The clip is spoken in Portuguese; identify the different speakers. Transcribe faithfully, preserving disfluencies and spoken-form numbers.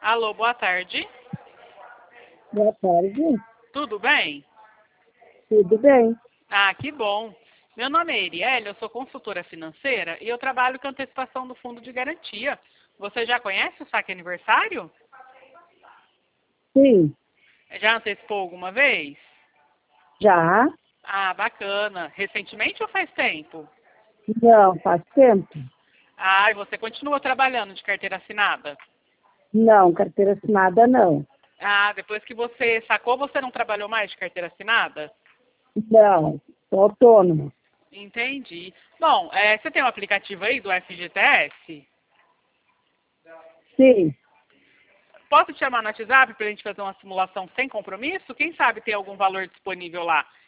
Speaker 1: Alô, boa tarde.
Speaker 2: Boa tarde.
Speaker 1: Tudo bem?
Speaker 2: Tudo bem?
Speaker 1: Ah, que bom. Meu nome é Erielle, eu sou consultora financeira e eu trabalho com antecipação do fundo de garantia. Você já conhece o saque aniversário?
Speaker 2: Sim.
Speaker 1: Já antecipou alguma vez?
Speaker 2: Já?
Speaker 1: Ah, bacana. Recentemente ou faz tempo?
Speaker 2: Não, faz tempo.
Speaker 1: Ah, e você continua trabalhando de carteira assinada?
Speaker 2: Não, carteira assinada não.
Speaker 1: Ah, depois que você sacou, você não trabalhou mais de carteira assinada?
Speaker 2: Não, sou autônoma.
Speaker 1: Entendi. Bom, é, você tem um aplicativo aí do F G T S?
Speaker 2: Sim.
Speaker 1: Posso te chamar no WhatsApp para a gente fazer uma simulação sem compromisso? Quem sabe tem algum valor disponível lá